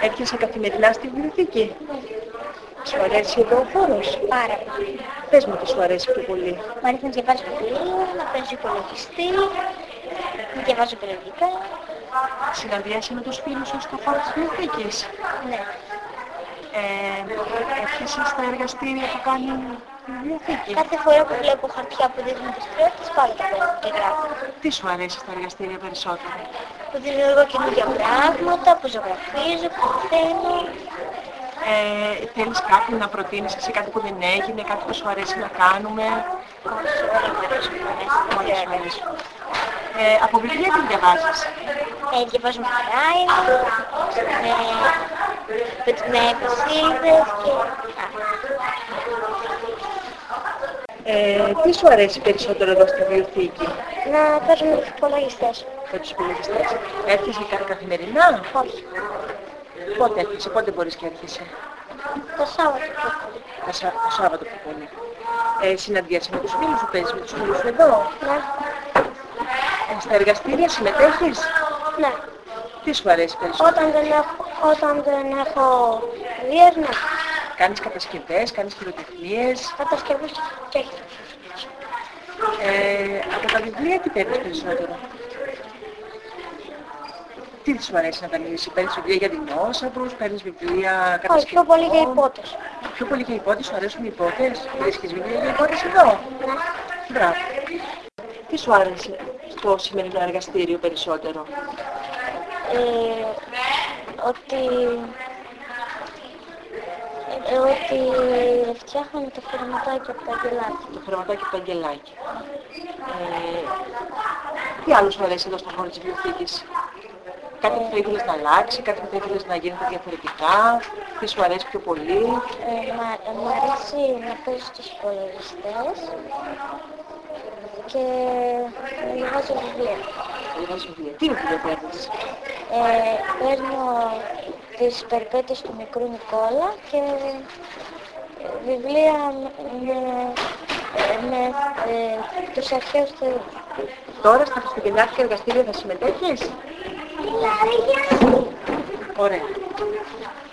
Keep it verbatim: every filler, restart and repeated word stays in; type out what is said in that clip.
Έρχεσαι καθημερινά στη βιβλιοθήκη? Σου αρέσει εδώ ο χώρος? Πάρα πολύ. Πες μου τι σου αρέσει πιο πολύ. Μ' αρέσει να διαβάζω βιβλία, να παίζω υπολογιστή, να διαβάζω περιοδικά. Συναντιέσαι με τους φίλους σου στο χώρο της βιβλιοθήκης? Ναι. Ε, έρχεσαι στα εργαστήρια που κάνει η βιβλιοθήκη? Κάθε φορά που βλέπω χαρτιά που δείχνουν τις τρέχτες, πάω τα παίρνω και γράφω. Τι σου αρέσει στα εργαστήρια περισσότερο? Που δημιουργώ καινούργια πράγματα, που ζωγραφίζω, που μαθαίνω. Ε, θέλεις κάτι να προτείνεις εσύ, κάτι που δεν έγινε, κάτι που σου αρέσει να κάνουμε? Όχι, όλα μου αρέσουν. Όλα σου αρέσουν. Ε, από βιβλία τι διαβάζεις? Ε, διαβάζω με Ράιλ, με τις νέες είδες και... Ε, τι σου αρέσει περισσότερο εδώ στη βιβλιοθήκη? Να παίζουμε τους υπολογιστές. Με τους υπολογιστές. Έρχεσαι κάτι καθημερινά? Όχι. Πότε έρχεσαι, πότε μπορείς και έρχεσαι? Το Σάββατο πιο πολύ. Το, Σα... το Σάββατο πιο πολύ. Ε, συναντιέσαι με τους φίλους σου, παίζεις με τους φίλους σου εδώ? Ναι. Ε, στα εργαστήρια συμμετέχεις? Ναι. Τι σου αρέσει περισσότερο? Όταν δεν έχω, όταν δεν έχω δουλειές, ναι. Κάνεις κατασκευές, κάνεις χειροτεχνίες? Κατασκευές και έχει. Ε, από τα βιβλία τι παίρνεις περισσότερο? Τι σου αρέσει να κάνεις? Παίρνεις βιβλία για δεινόσαυρους, παίρνεις βιβλία κατασκευών? Όχι, πιο πολύ για υπότες. Πιο πολύ για υπότες, σου αρέσουν οι υπότες? Βρίσκεις βιβλία για υπότες εδώ? Ναι. Μπράβο. Τι σου άρεσε στο σημερινό εργαστήριο περισσότερο? Ε, ότι... Ε, ότι φτιάχναμε το χρηματάκι από τα αγγελάκια. Το χρηματάκι από το αγγελάκι. Ε, τι άλλο σου αρέσει εδώ στον χώρο της βιβλιοθήκης? Κάτι που θα ήθελες να αλλάξει, κάτι που θα ήθελες να γίνεται διαφορετικά? Τι σου αρέσει πιο πολύ? Ε, μα, ε, μ' αρέσει να παίζω στους υπολογιστές και να διαβάζω βιβλία. Διαβάζεις βιβλία. Τι βιβλία παίρνεις? Ε, παίρνω τις περιπέτειες του μικρού Νικόλα και ε, βιβλία με, με, με ε, τους αρχαίους θεούς. Τώρα στα χριστουγεννιάτικα εργαστήρια θα συμμετέχεις? Ωραία.